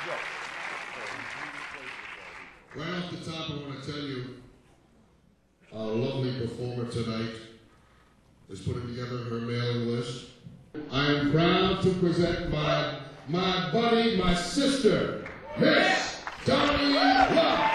Right off the top, I want to tell you, our lovely performer tonight is putting together her mailing list. I am proud to present my buddy, my sister, Miss Donnie Love.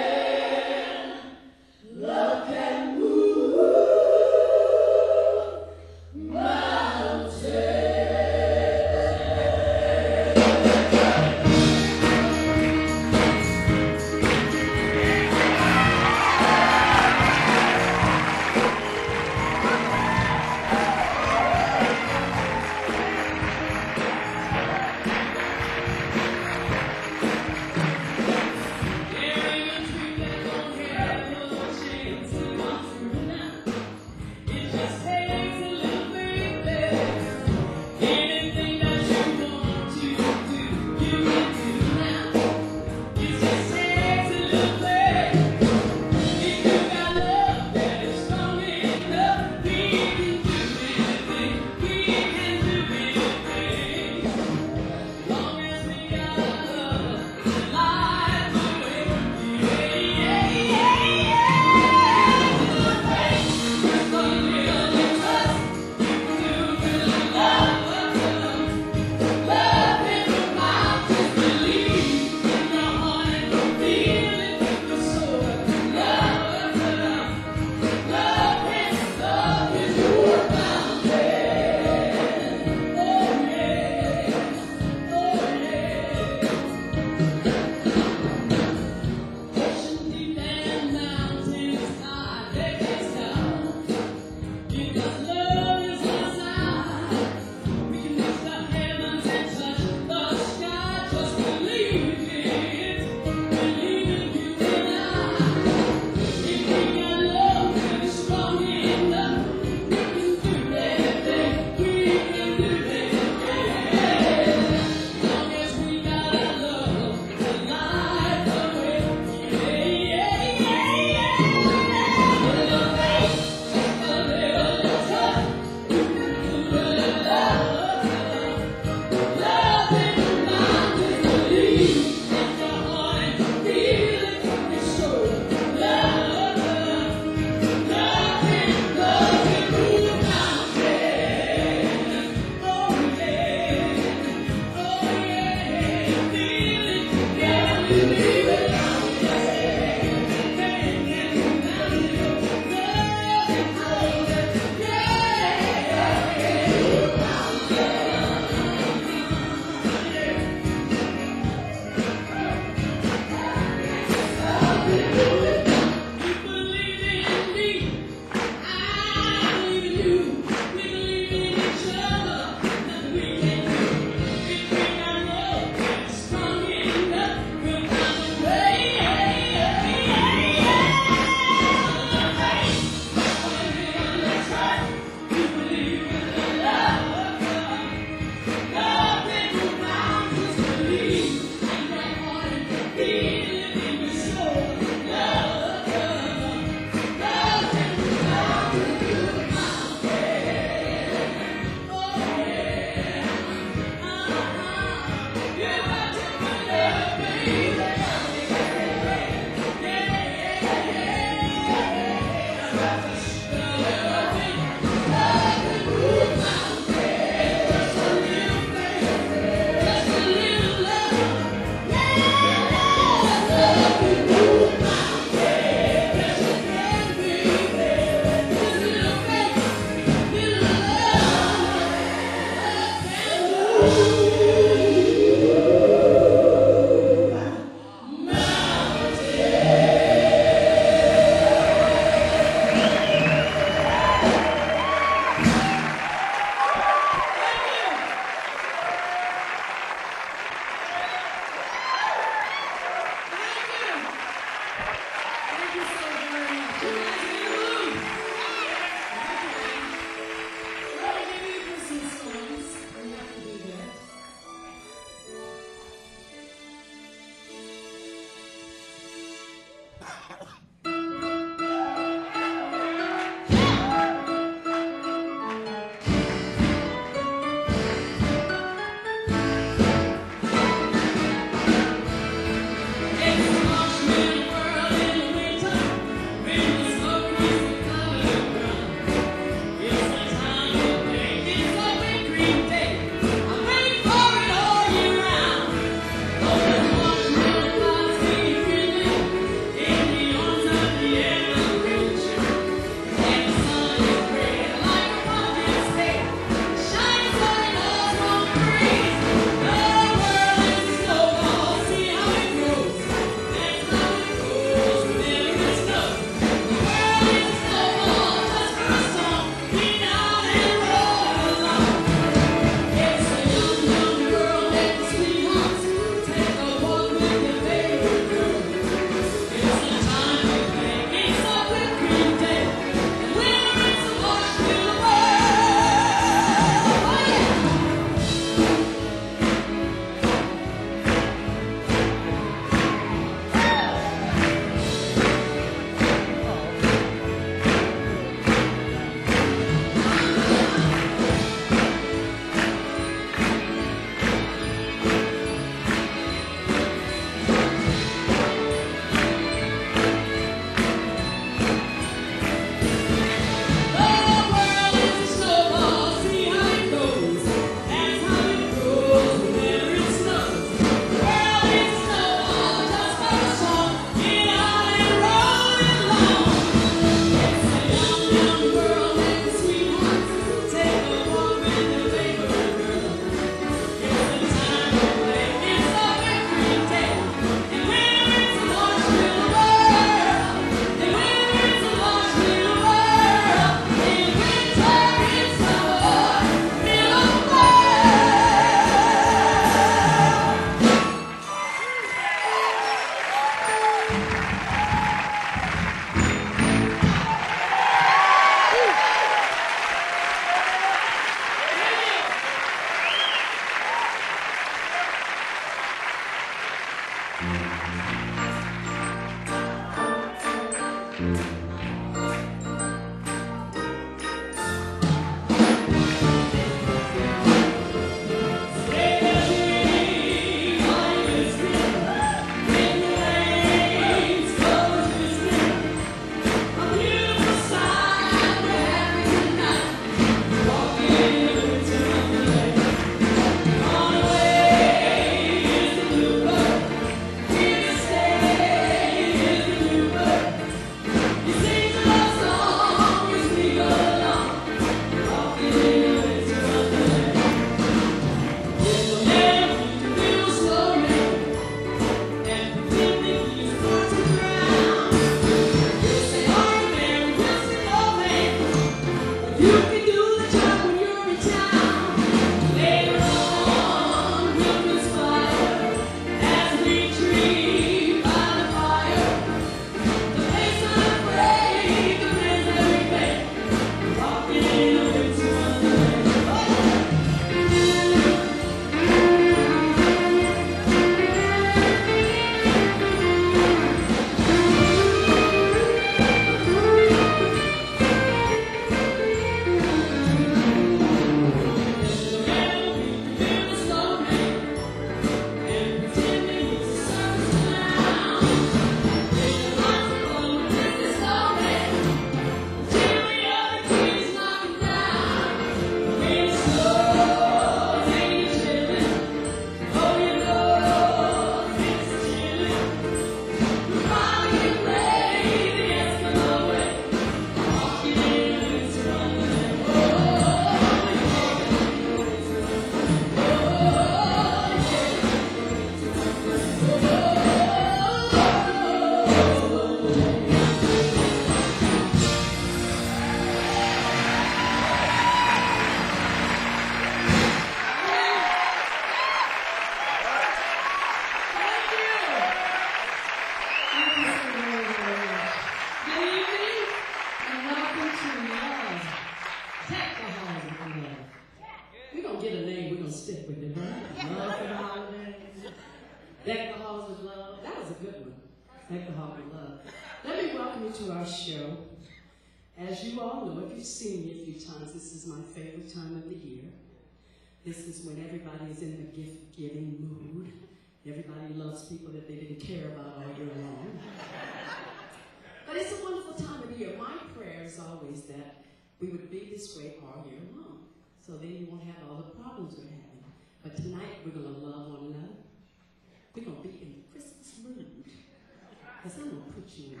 Deck the Halls with Love. That was a good one. Deck the Halls with Love. Let me welcome you to our show. As you all know, if you've seen me a few times, this is my favorite time of the year. This is when everybody is in the gift-giving mood. Everybody loves people that they didn't care about all year long. But it's a wonderful time of the year. My prayer is always that we would be this way all year long. So then you won't have all the problems we're having. But tonight we're going to love one another. We're going to be in the Christmas mood. Because I'm going to put you in.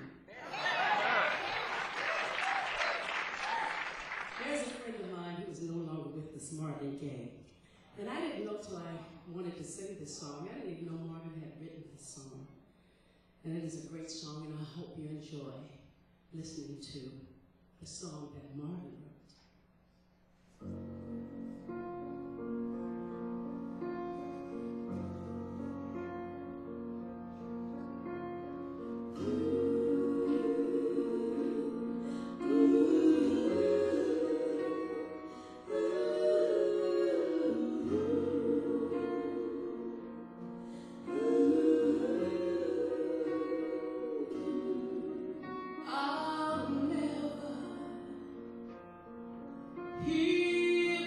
There's a friend of mine who is no longer with us, Marvin Gaye. And I didn't know till I wanted to sing this song. I didn't even know Marvin had written this song. And it is a great song, and I hope you enjoy listening to the song that Marvin wrote. He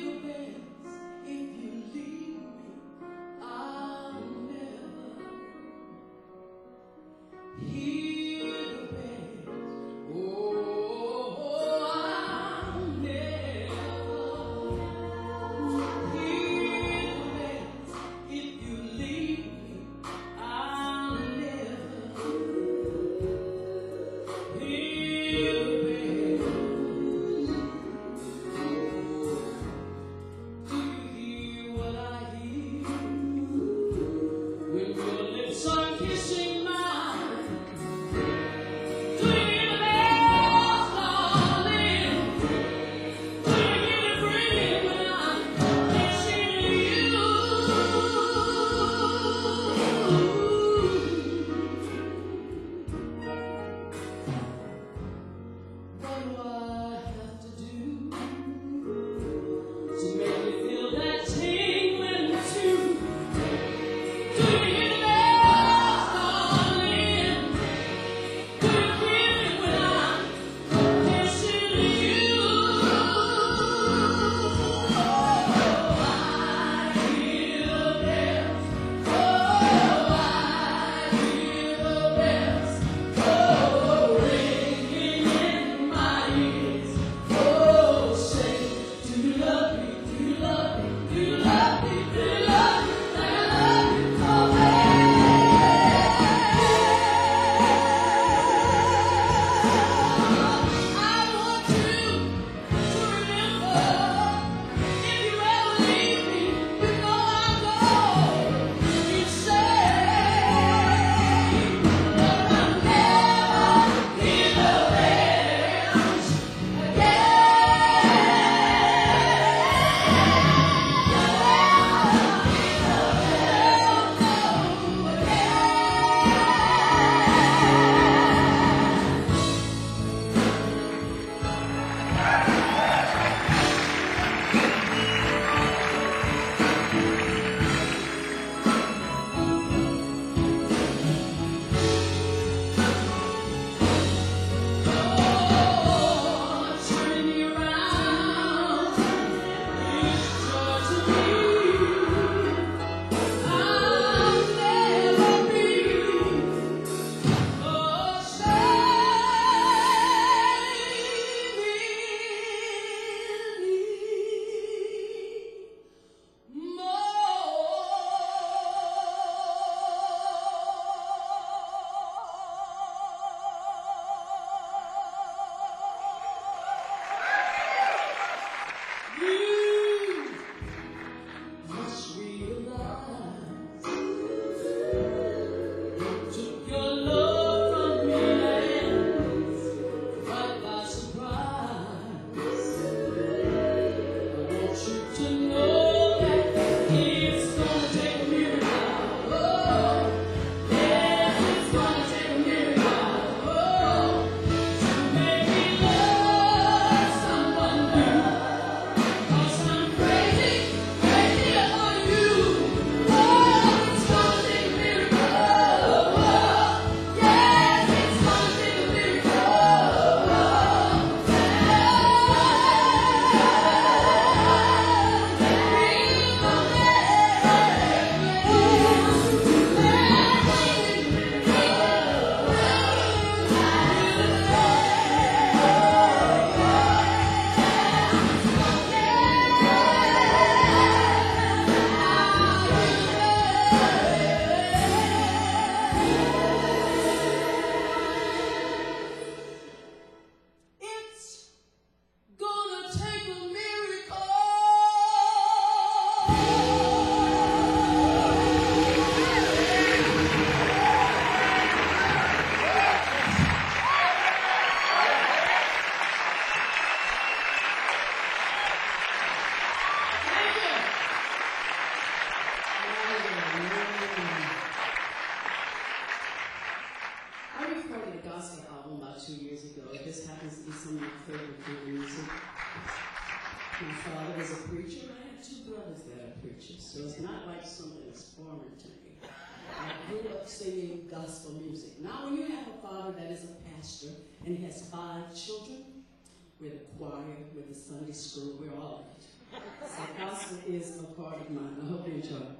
gospel album about 2 years ago. It just happens to be some of my favorite kind of music. My father was a preacher, and I have two brothers that are preachers, so it's not like something that's foreign to me. I grew up singing gospel music. Now, when you have a father that is a pastor and he has 5 children, we're the choir, we're the Sunday school, we're all of it. So gospel is a part of mine. I hope you enjoy it.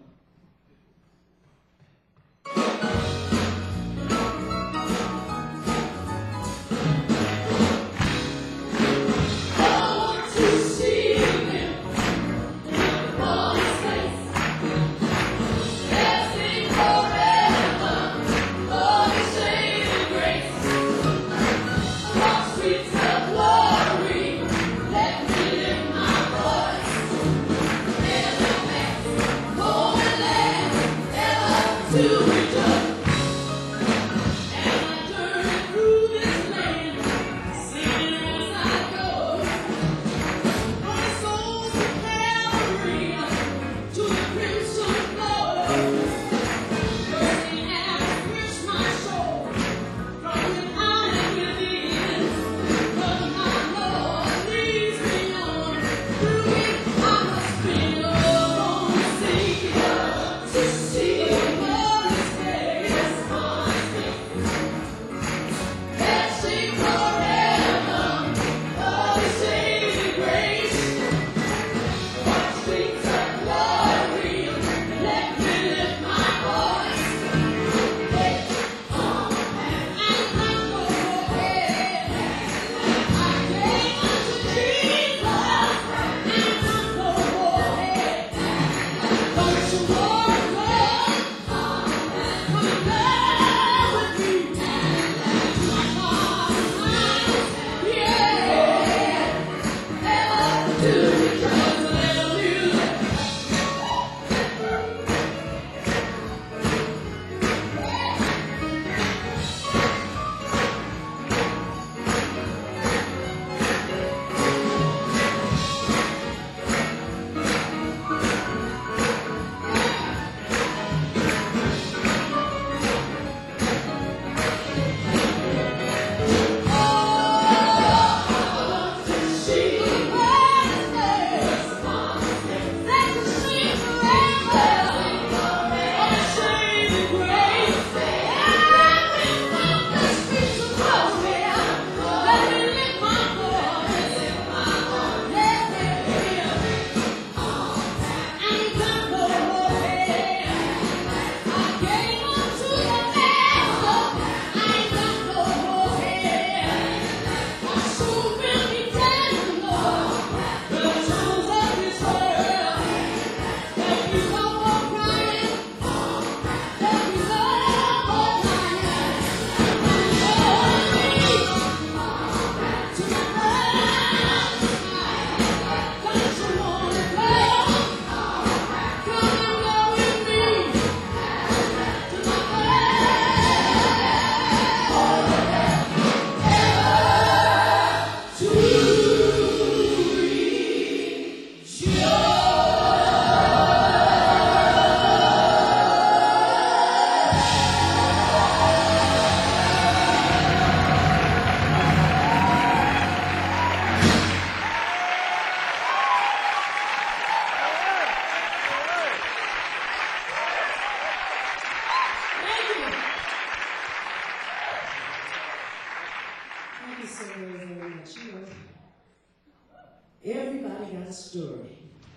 Everybody got a story.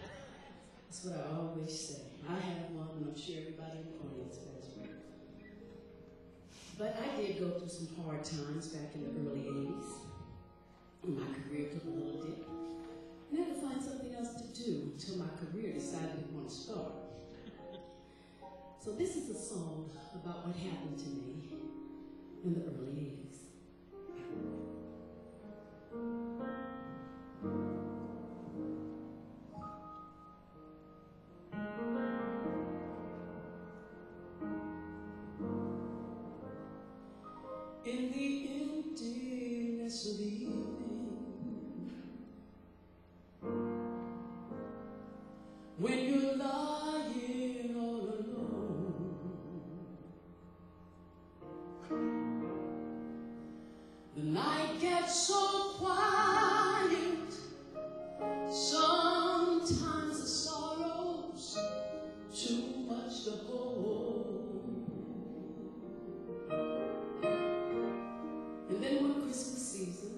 That's what I always say. I have one, and I'm sure everybody in the audience has one. But I did go through some hard times back in the early 80s. My career took a little dip. And I had to find something else to do until my career decided it wanted to start. So this is a song about what happened to me in the early 80s. In the emptiness of the evening, when you're lying all alone, night gets so quiet, sometimes the sorrow's too much to hold. And then one Christmas season,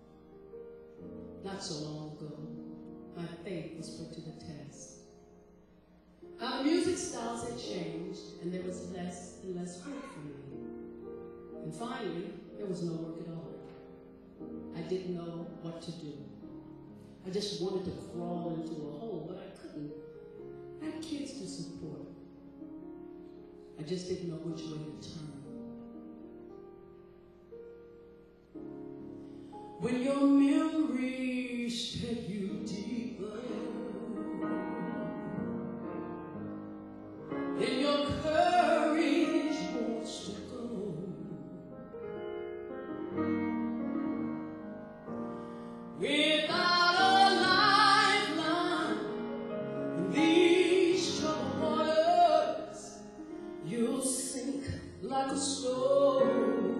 not so long ago, my faith was put to the test. Now the music styles had changed, and there was less and less work for me. And finally, there was no work at all. I didn't know what to do. I just wanted to crawl into a hole, but I couldn't. I had kids to support. I just didn't know which way to turn. When your memories take you deeper, then your courage wants to go. Without a lifeline in these troubled waters, you'll sink like a stone.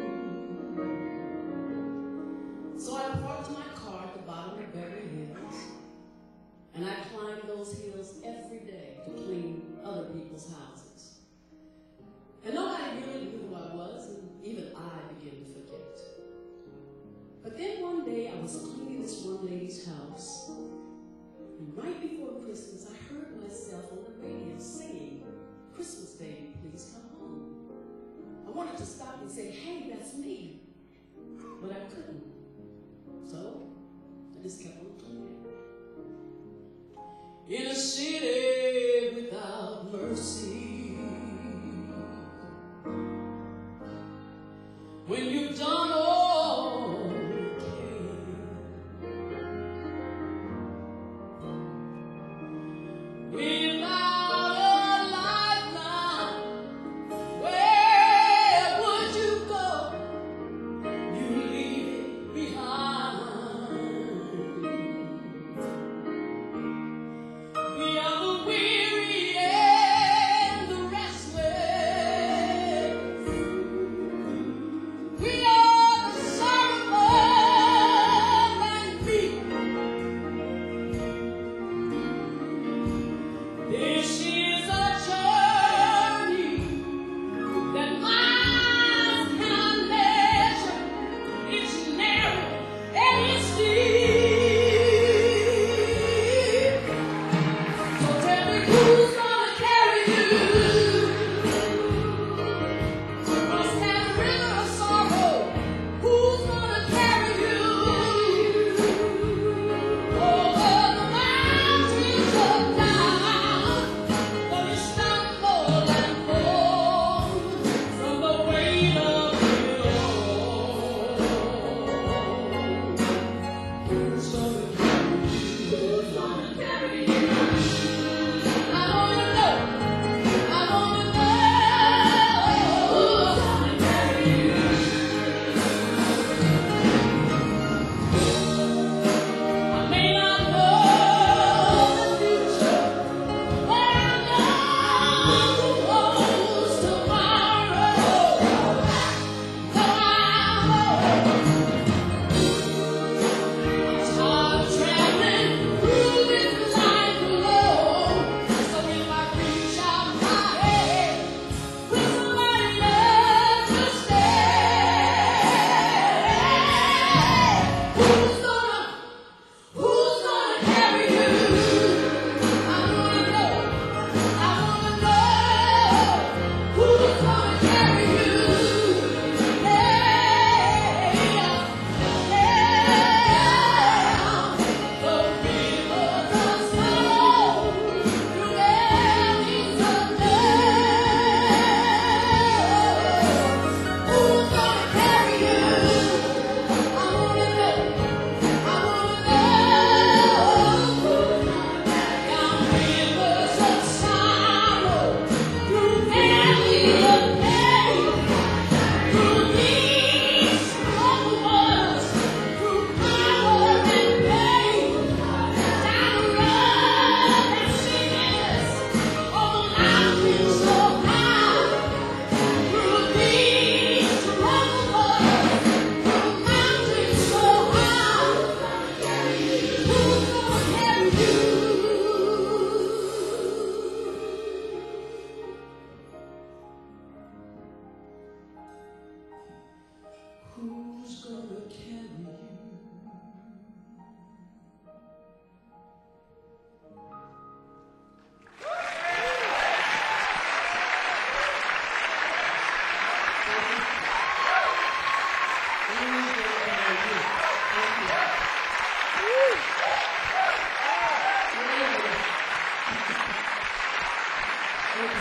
So I parked my car at the bottom of Beverly Hills, and I climbed those hills every day to clean other people's houses. And nobody really knew who I was, and even I began to forget. But then one day I was cleaning this one lady's house, and right before Christmas I heard myself on the radio singing, "Christmas baby, please come home." I wanted to stop and say, "Hey, that's me," but I couldn't. So I just kept on cleaning. In a city without mercy, when you've done all you can, without a lifeline, where would you go? You leave it behind. We are the weary and the restless. We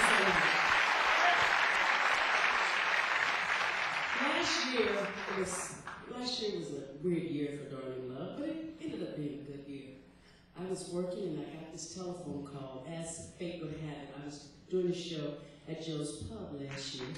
Last year was a weird year for Darling Love, but it ended up being a good year. I was working and I got this telephone call. As fate would have it, I was doing a show at Joe's Pub last year.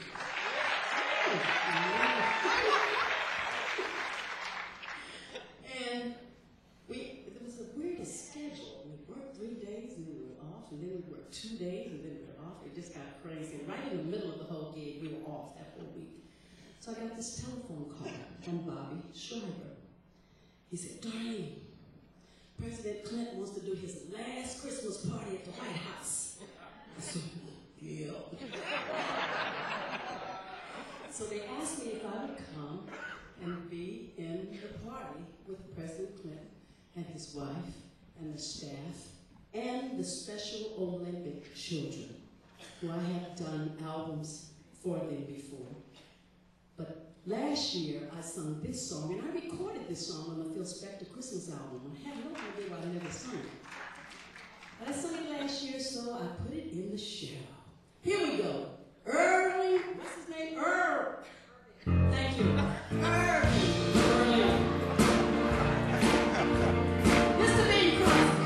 And there was the weirdest schedule. We worked 3 days and then we were off, and then we worked 2 days and then we were off. It just got crazy. And right in the middle of the whole gig, we were off that whole week. So I got this telephone call from Bobby Schreiber. He said, Darlene, President Clinton wants to do his last Christmas party at the White House. I said, yeah. So they asked me if I would come and be in the party with President Clinton and his wife and the staff and the Special Olympic children, who I have done albums for them before. But last year, I sung this song, and I recorded this song on the Phil Spector Christmas album. I have no idea why I never sung it. But I sung it last year, so I put it in the show. Here we go. Early, what's his name? Earl. Thank you. Early. Mr. Bing Crosby.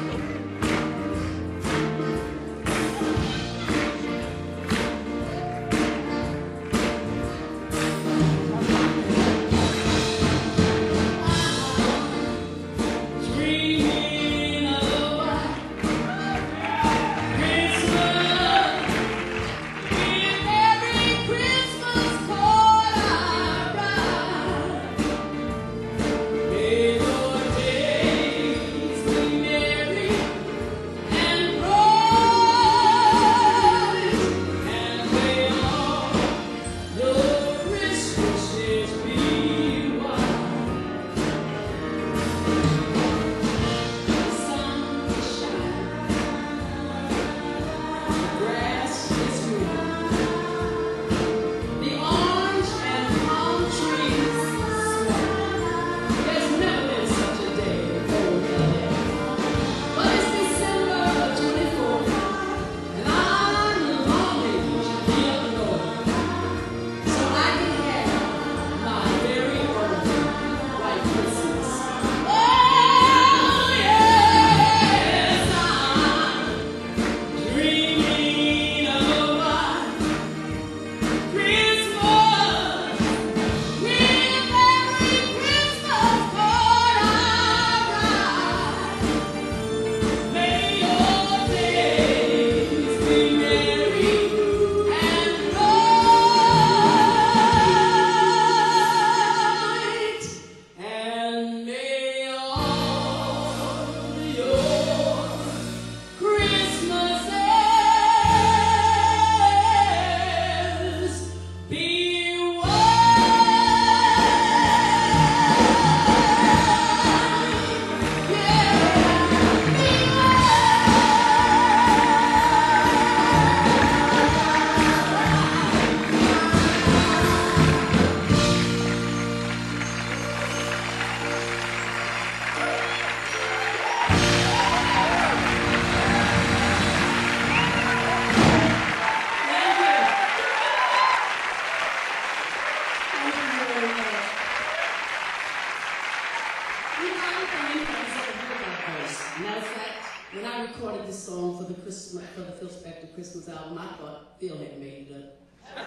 Matter of fact, when I recorded this song for the Phil Spector Christmas album, I thought Phil had made it up.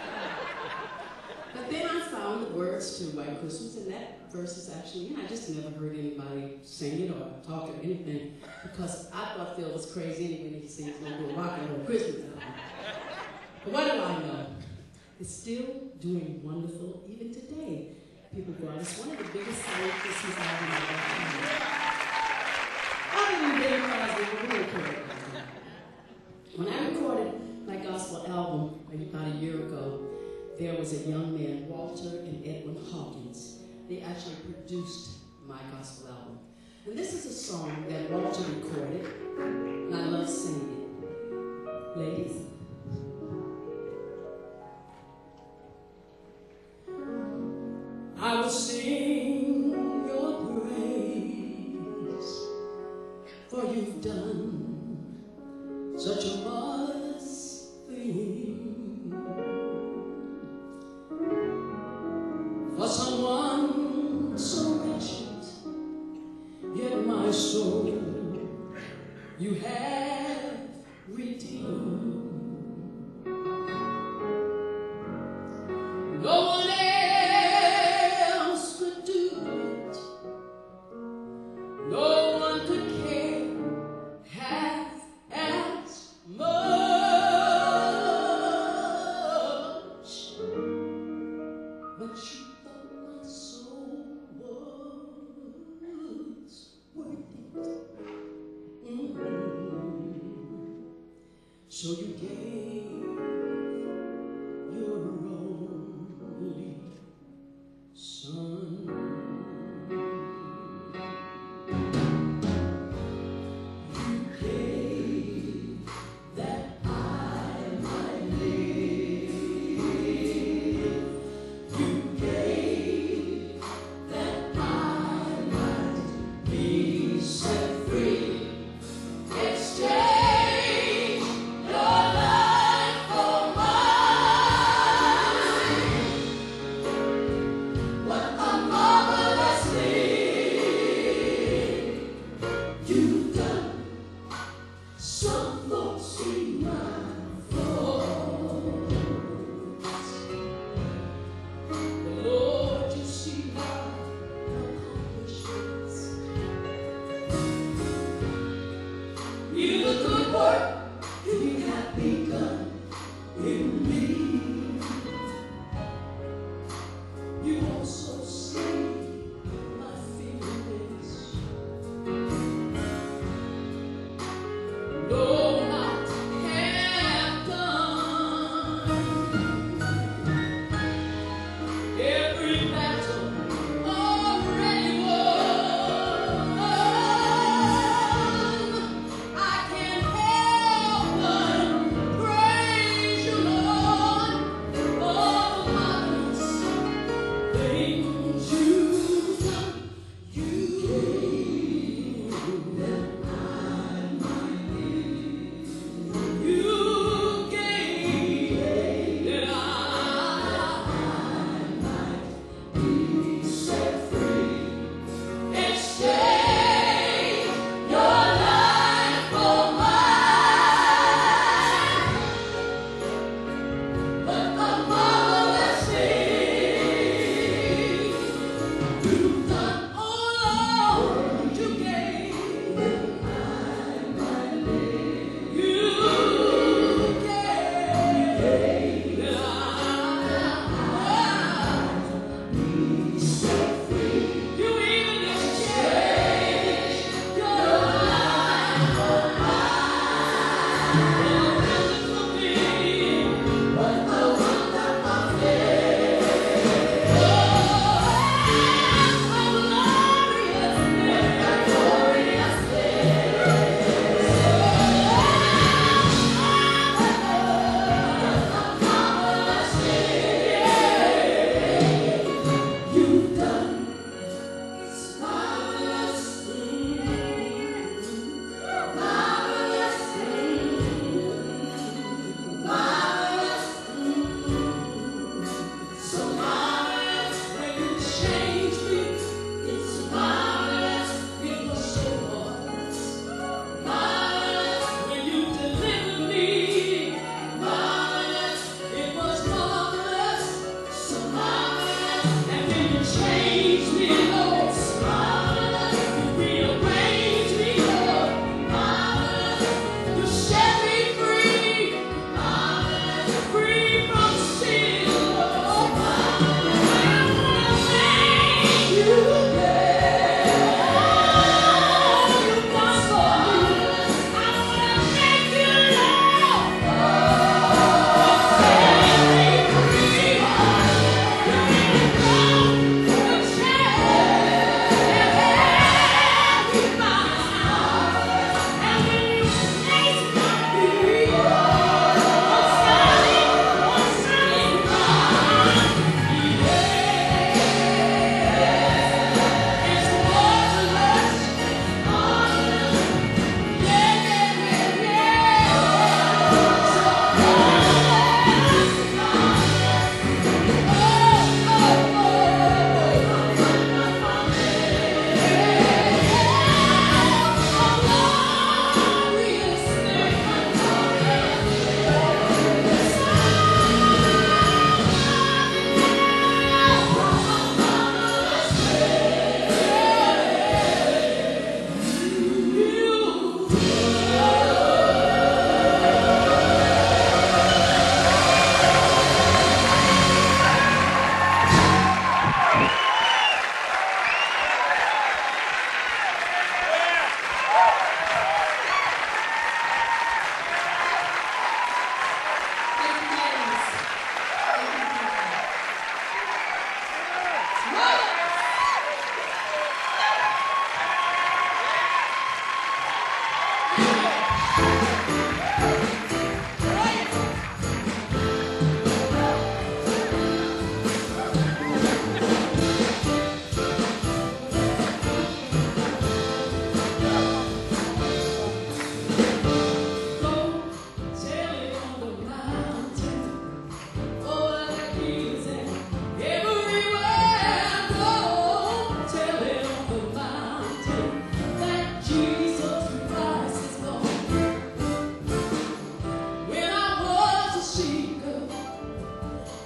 But then I found the words to White Christmas, and that verse is actually, I just never heard anybody sing it or talk or anything, because I thought Phil was crazy anyway when he said he was going to do a rock and roll Christmas album. But what do I know? It's still doing wonderful even today. People go out. It's one of the biggest selling Christmas albums of all time. Other than Bing Crosby, we're really cool. When I recorded my gospel album about a year ago, there was a young man, Walter and Edwin Hawkins. They actually produced my gospel album. And this is a song that Walter recorded, and I love singing it. Ladies. I will sing your praise, for you've done such a marvelous thing. So you gave your only Son. You gave that I might live. You gave that I might be set free. Exchange your life for mine. What a marvelous thing you've done. Some folks see my faults, but Lord, you see my accomplishments. You the good work you have begun in me. You also see my feelings. No, not half done. Every battle already won. I can't help but praise you, Lord.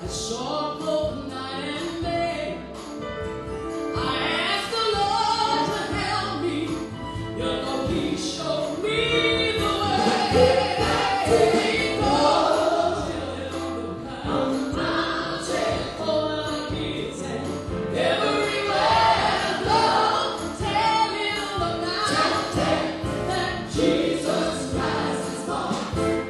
a short both night and day. I asked the Lord to help me. You know He showed me the way. He goes till it on the mountain over the hills and everywhere. Lord, tell me on the mountain that Jesus Christ is born.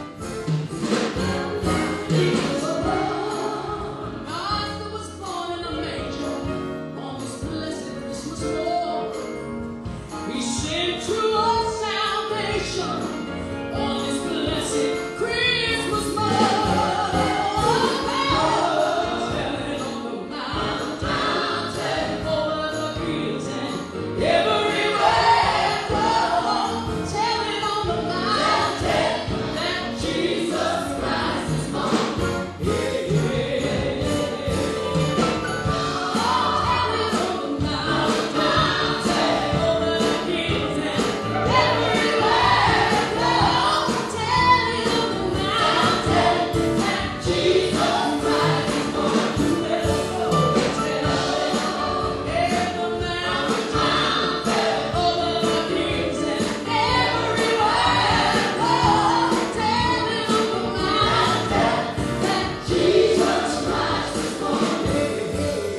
He was born. Master was born in a manger on this blessed Christmas morn. He sent to us salvation on this blessed Christmas morn. Tell it on the mountain, over the hills and everywhere. Lord, tell it on the mountain that Jesus Christ is born. Yeah, yeah, yeah. Tell it on the mountain, over the hills and everywhere. Lord, tell it on the mountain that Jesus Christ is born. You better go tell it on the mountain, over the hills and everywhere. Lord, tell it on the mountain that Jesus Christ is born.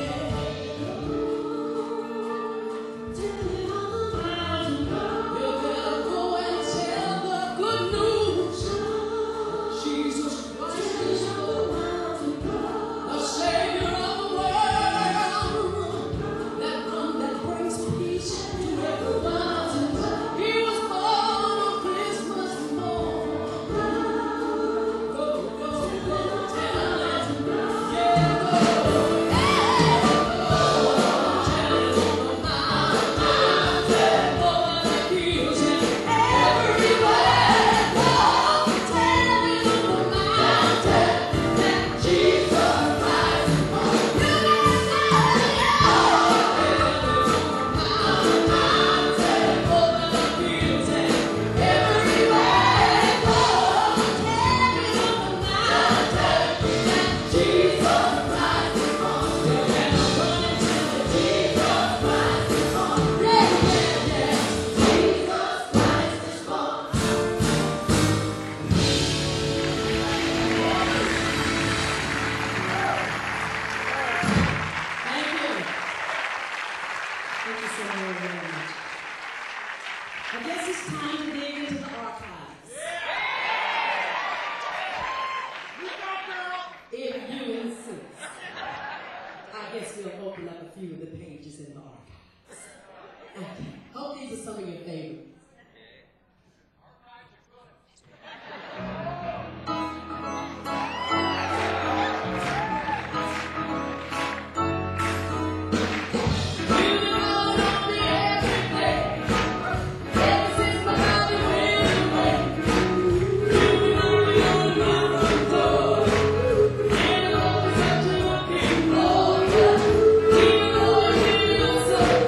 You better go and tell the good news. Jesus Christ is the Savior of the world. That one that brings peace to everyone. He was born on Christmas morn. Go, go, go, tell it. Yeah, go. Hey, go. Tell it on the mountain, over the hills and everywhere. Lord, tell it on the mountain that Jesus Christ is born. You better say, yeah. Mountain, over the hills and everywhere. Lord, tell it on the mountain that Jesus Christ is born. You better run and tell it, Jesus Christ is born. Yeah, yeah, yeah. Jesus Christ is born. Thank you. Thank you so very much. I guess it's time to dig into the archives. If you insist. I guess we'll open up a few of the pages in the archives. Okay. Hope these are some of your favorites. So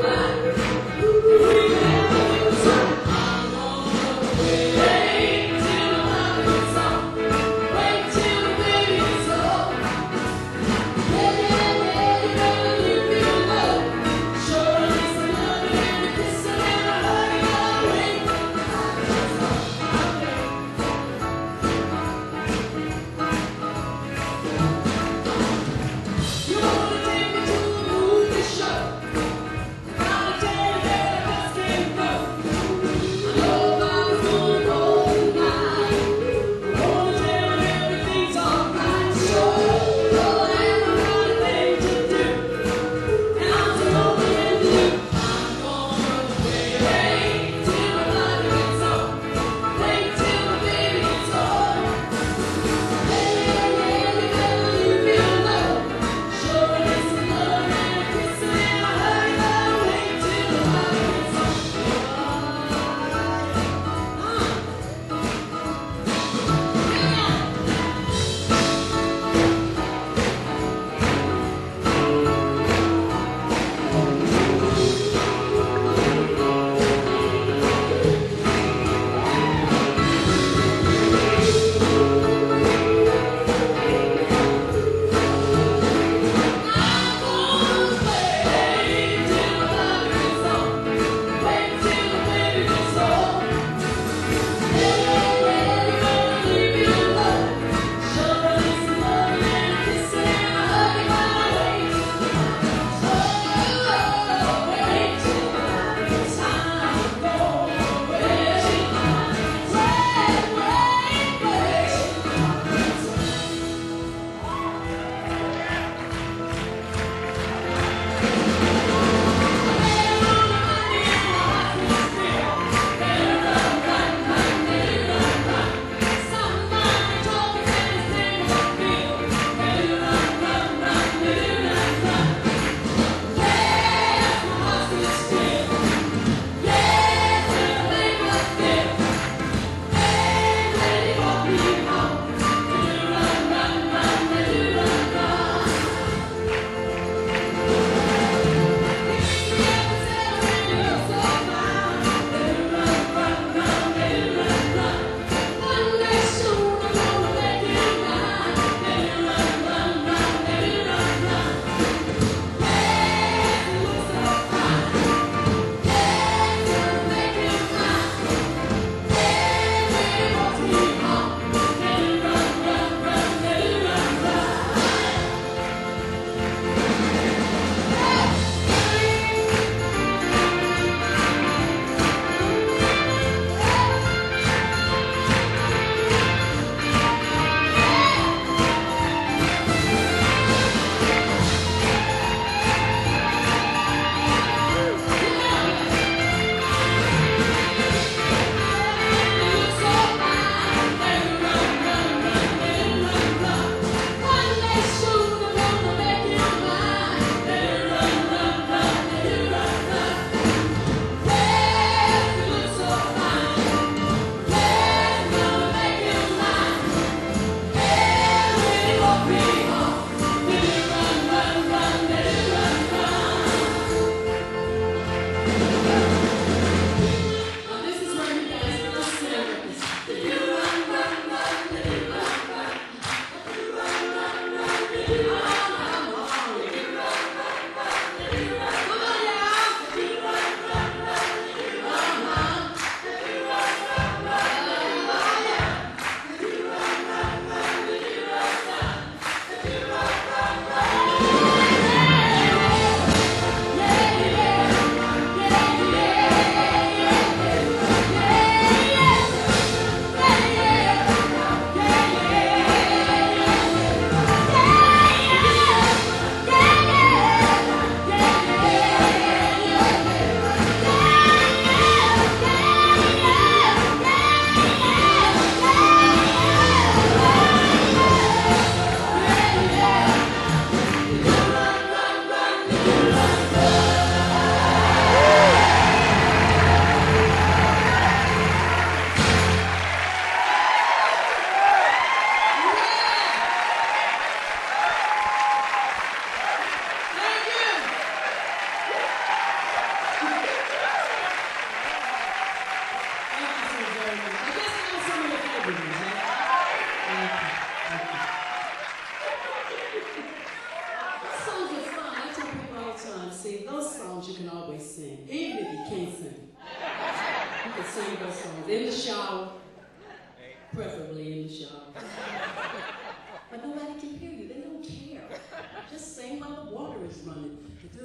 to sing those songs in the shower, preferably in the shower. But nobody can hear you. They don't care. Just sing while the water is running.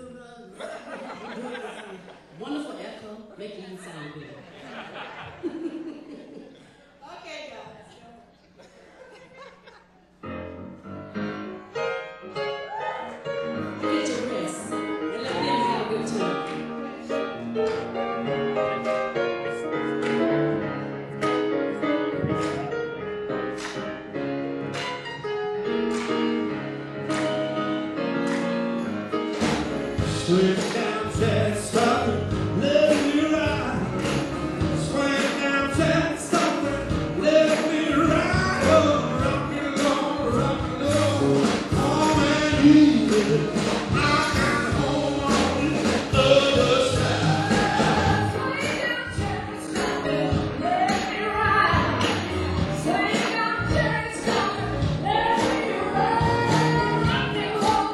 Wonderful echo, making you sound good. Okay, guys. Get your rest and let them have a good time. Swing down, stop it, let me ride. Swing down, stop it, let me ride. Oh, rock it on, calm and easy. I got home on the other side. Swing down, stop it, let me ride. Swing down, stop it, let me ride. Rock and roll.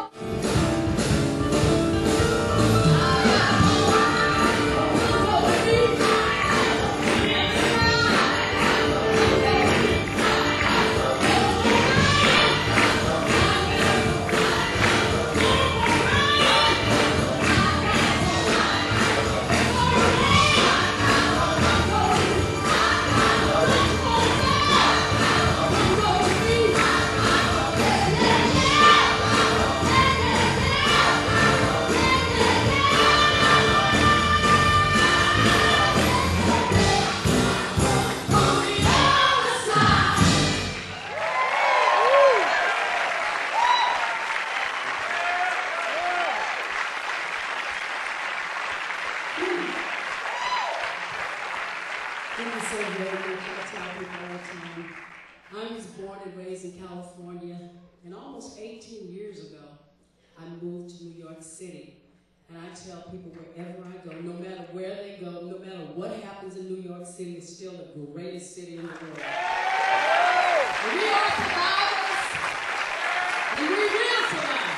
Thank you so very much. I tell people all the time. I was born and raised in California, and almost 18 years ago, I moved to New York City. And I tell people wherever I go, no matter where they go, no matter what happens in New York City, it's still the greatest city in the world. And we are survivors, and we will survive.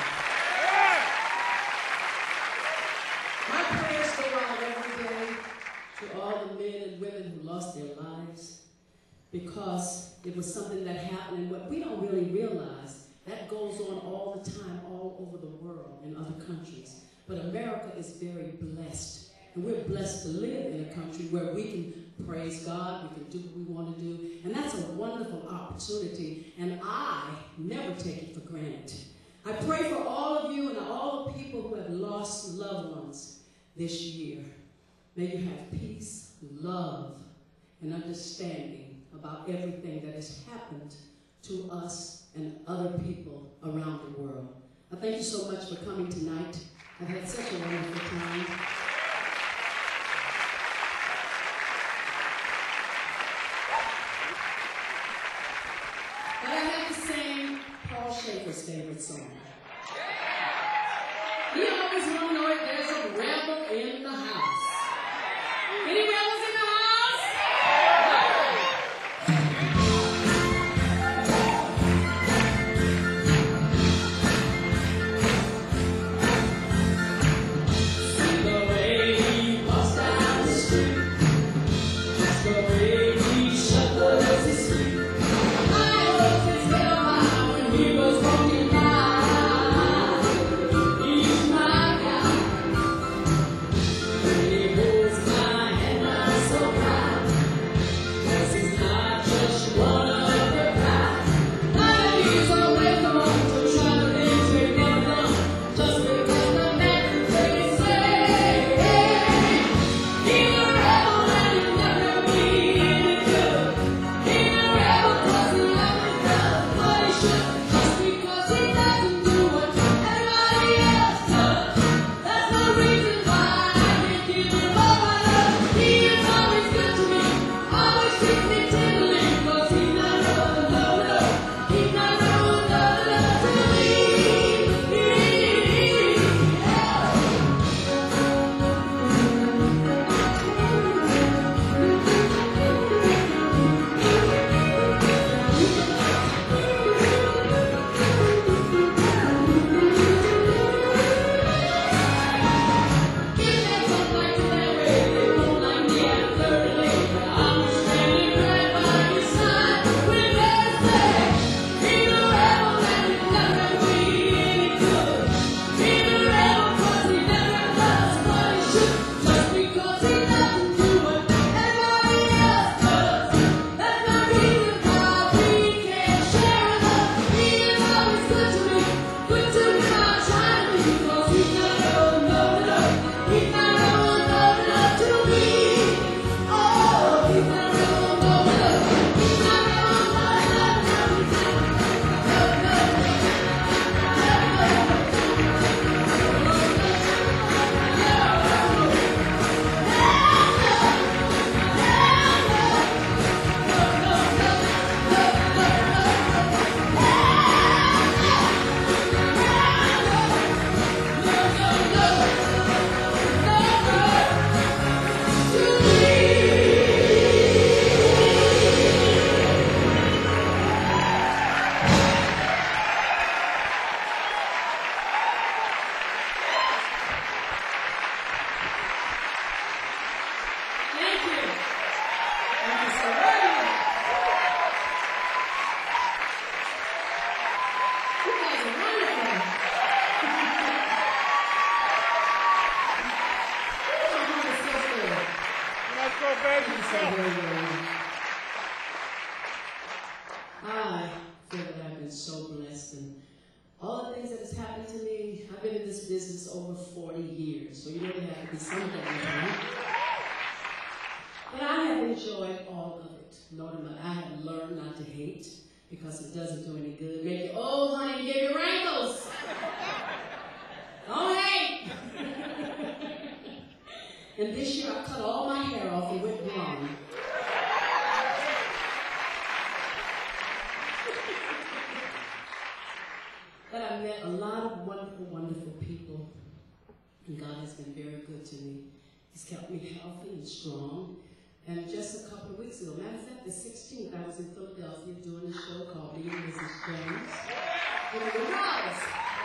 My prayers go out every day to all the men and women who lost their lives because it was something that happened, and what we don't really realize, that goes on all the time, all over the world, in other countries. But America is very blessed, and we're blessed to live in a country where we can praise God, we can do what we want to do, and that's a wonderful opportunity, and I never take it for granted. I pray for all of you and all the people who have lost loved ones this year. May you have peace, love, and understanding about everything that has happened to us and other people around the world. I thank you so much for coming tonight. I've had such a wonderful time. But I have to sing Paul Schaefer's favorite song. You always want to know if there's a rebel in the house. Any rebels in the house? See the way he walks down the street. That's the way he shuffles his feet. I hope it's hell when he was walking by. He's my guy. When he holds my hand, good to me, good to me, my child, because he's not old enough, he's not old enough to me. Oh, he's not old enough, he's not old Thank you. Thank you so very much. You guys are wonderful. Oh, my heart is so full. Let's go, baby. Thank you so very, very much. I feel that I've been so blessed, and all the things that has happened to me. I've been in this business over 40 years, so you know there have to be something, right? But I have enjoyed all of it. I have learned not to hate because it doesn't do any good. Make you old, honey, and give you wrinkles. Don't hate. And this year I cut all my hair off and went blonde. But I met a lot of wonderful, wonderful people. And God has been very good to me. He's kept me healthy and strong. And just a couple of weeks ago, matter of fact, the 16th, I was in Philadelphia doing a show called Being Mrs. Jones. And it was.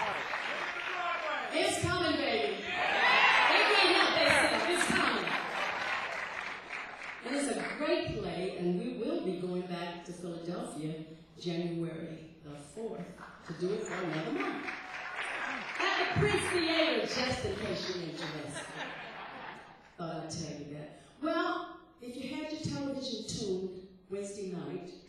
It's coming, baby. They can't help themselves. It's coming. And it's a great play, and we will be going back to Philadelphia January the 4th to do it for another month. At the Prince Theater, just in case you're interested. Thought I'd tell you that. Well, if you had your television tuned Wednesday night,